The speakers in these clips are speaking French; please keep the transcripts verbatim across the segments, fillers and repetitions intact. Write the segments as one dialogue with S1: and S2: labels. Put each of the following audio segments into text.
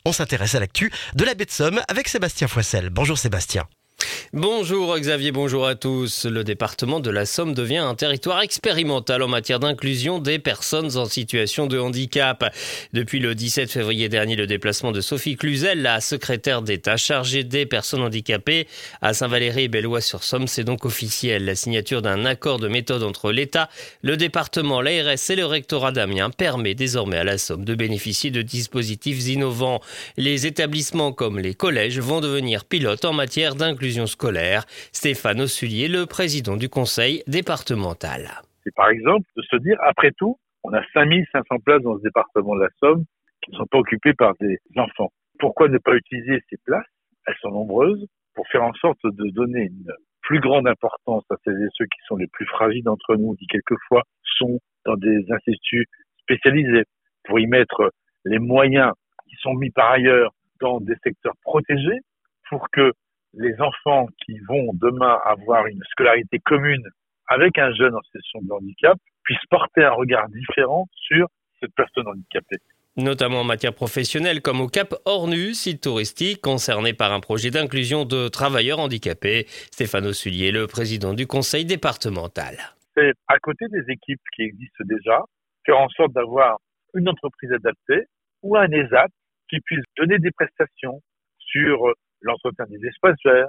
S1: On s'intéresse à l'actu de la baie de Somme avec Sébastien Foissel. Bonjour Sébastien.
S2: Bonjour Xavier, bonjour à tous. Le département de la Somme devient un territoire expérimental en matière d'inclusion des personnes en situation de handicap. Depuis le dix-sept février dernier, le déplacement de Sophie Cluzel, la secrétaire d'État chargée des personnes handicapées à Saint-Valery et Bellois-sur-Somme, c'est donc officiel. La signature d'un accord de méthode entre l'État, le département, l'A R S et le rectorat d'Amiens permet désormais à la Somme de bénéficier de dispositifs innovants. Les établissements comme les collèges vont devenir pilotes en matière d'inclusion scolaire. Stéphane Ossulier, le président du conseil départemental.
S3: C'est par exemple de se dire, après tout, on a cinq mille cinq cents places dans ce département de la Somme qui ne sont pas occupées par des enfants. Pourquoi ne pas utiliser ces places? Elles sont nombreuses pour faire en sorte de donner une plus grande importance à celles et ceux qui sont les plus fragiles d'entre nous, qui quelquefois sont dans des instituts spécialisés, pour y mettre les moyens qui sont mis par ailleurs dans des secteurs protégés pour que les enfants qui vont demain avoir une scolarité commune avec un jeune en situation de handicap puissent porter un regard différent sur cette personne handicapée.
S2: Notamment en matière professionnelle, comme au Cap Ornu, site touristique concerné par un projet d'inclusion de travailleurs handicapés. Stéphane Ossulier, le président du conseil départemental.
S3: C'est à côté des équipes qui existent déjà, faire en sorte d'avoir une entreprise adaptée ou un E S A T qui puisse donner des prestations sur l'entretien des espaces verts,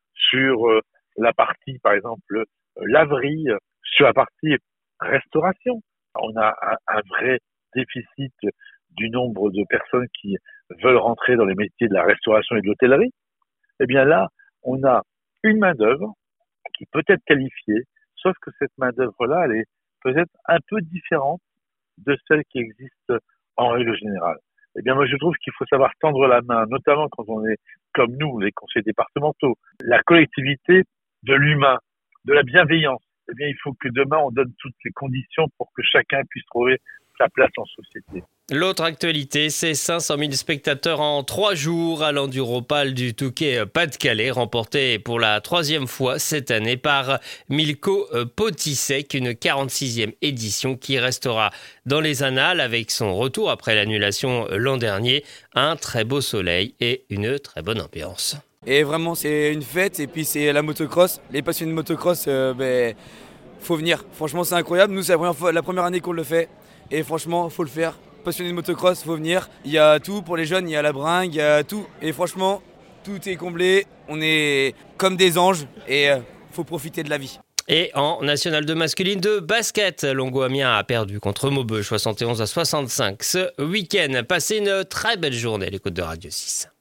S3: sur euh, la partie, par exemple, euh, laverie, euh, sur la partie restauration. On a un, un vrai déficit du nombre de personnes qui veulent rentrer dans les métiers de la restauration et de l'hôtellerie. Eh bien là, on a une main-d'œuvre qui peut être qualifiée, sauf que cette main-d'œuvre-là, elle est peut-être un peu différente de celle qui existe en règle générale. Eh bien, moi, je trouve qu'il faut savoir tendre la main, notamment quand on est, comme nous, les conseillers départementaux, la collectivité de l'humain, de la bienveillance. Eh bien, il faut que demain, on donne toutes les conditions pour que chacun puisse trouver sa place en société.
S2: L'autre actualité, c'est cinq cent mille spectateurs en trois jours à l'Enduropal du Touquet Pas-de-Calais, remporté pour la troisième fois cette année par Milko Potisek, une quarante-sixième édition qui restera dans les annales avec son retour après l'annulation l'an dernier, un très beau soleil et une très bonne ambiance.
S4: Et vraiment, c'est une fête et puis c'est la motocross. Les passionnés de motocross, euh, ben, faut venir. Franchement, c'est incroyable. Nous, c'est la première fois, la première année qu'on le fait et franchement, faut le faire. Passionné de motocross, faut venir. Il y a tout pour les jeunes, il y a la bringue, il y a tout. Et franchement, tout est comblé. On est comme des anges et euh, faut profiter de la vie.
S2: Et en national de masculine de basket, Longo Amiens a perdu contre Maubeuge soixante et onze à soixante-cinq ce week-end. Passez une très belle journée à l'écoute de Radio six.